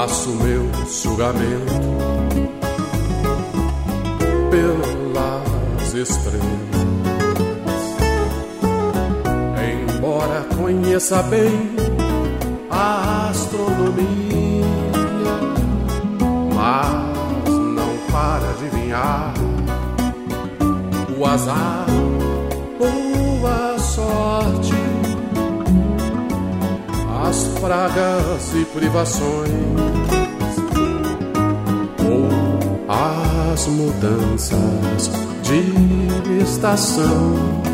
faço meu julgamento pelas estrelas. Embora conheça bem a astronomia, mas não para adivinhar o azar ou a sorte, as pragas e privações, ou as mudanças de estação.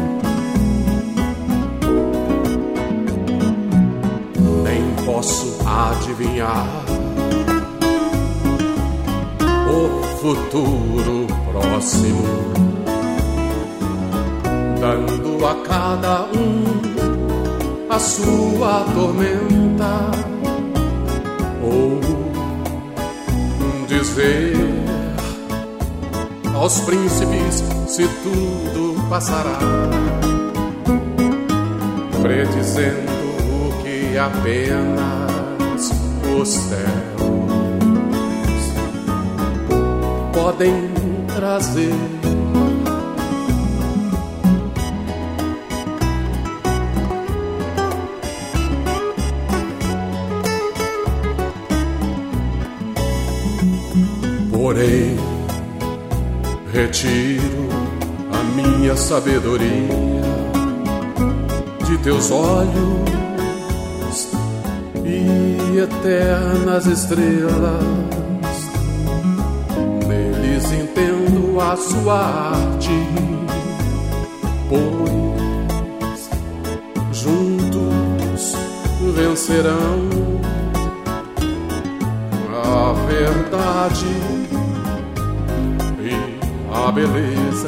Nem posso adivinhar o futuro próximo, dando a cada a sua tormenta, ou dizer aos príncipes se tudo passará, predizendo o que apenas os céus podem trazer. Porém, retiro a minha sabedoria de teus olhos e eternas estrelas. Neles entendo a sua arte, pois juntos vencerão a verdade, a beleza.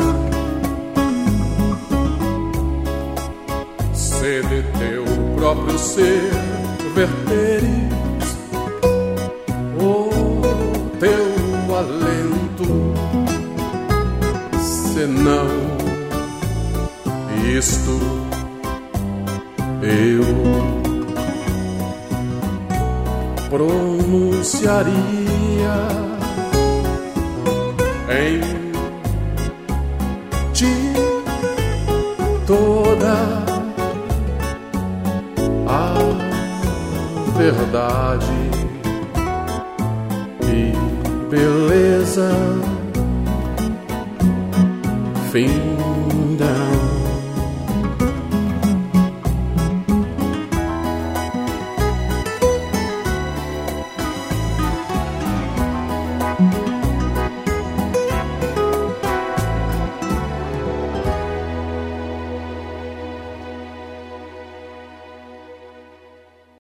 Se de teu próprio ser verteres o teu alento, senão isto eu pronunciaria em toda a verdade e beleza. Fim.